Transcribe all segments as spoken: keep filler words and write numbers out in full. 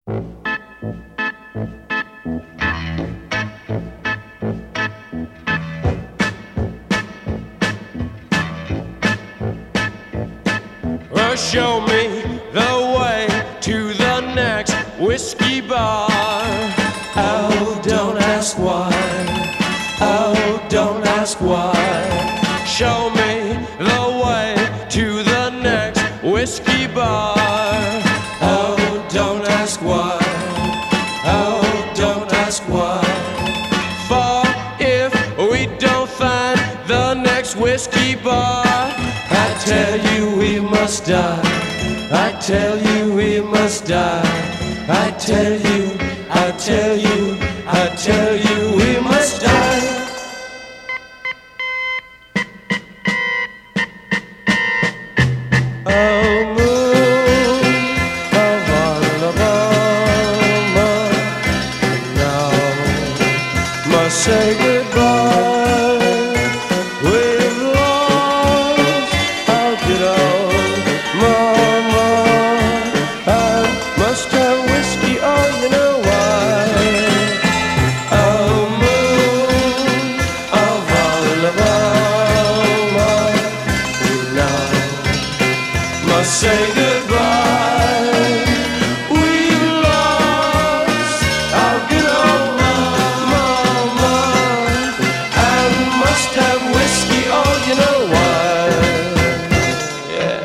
Well, show me the way to the next whiskey bar. Oh, don't ask why. Oh, don't ask why. Show me the way to the next whiskey bar. Oh, don't ask why. Oh, don't ask why. For if we don't find the next whiskey bar, I tell you we must die. I tell you we must die. I tell you, I tell you, I tell you we must die. Oh, moon of Alabama, now must say goodbye. We've lost our good old mama. I must have whiskey, oh, you know why. Oh, moon of Alabama, now must say goodbye. We've lost our good old mama, and must have whiskey, oh, you know why. Yeah.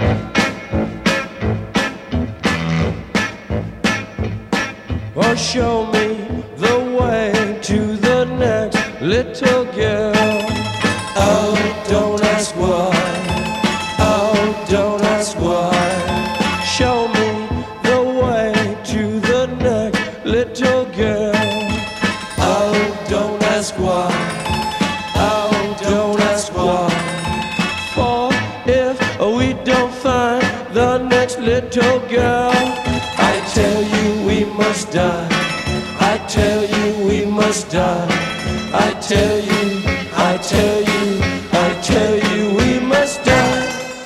Or show me the way to the next little girl. Oh, don't ask why. Oh, don't ask why. Show me the way to the next little girl. Oh, don't ask why. Oh, don't ask why. For if we don't find the next little girl, I tell you we must die. I tell you we must die. I tell you, I tell you, I tell you we must die.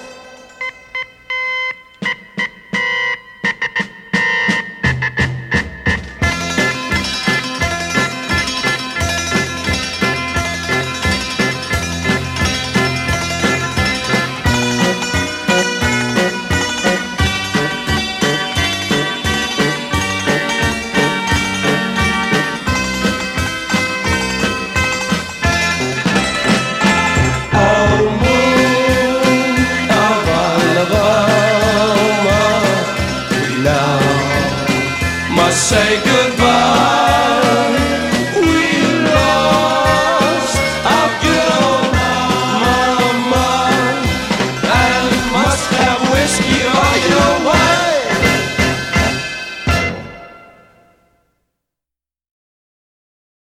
Oh, moon of Alabama, we now must say goodbye.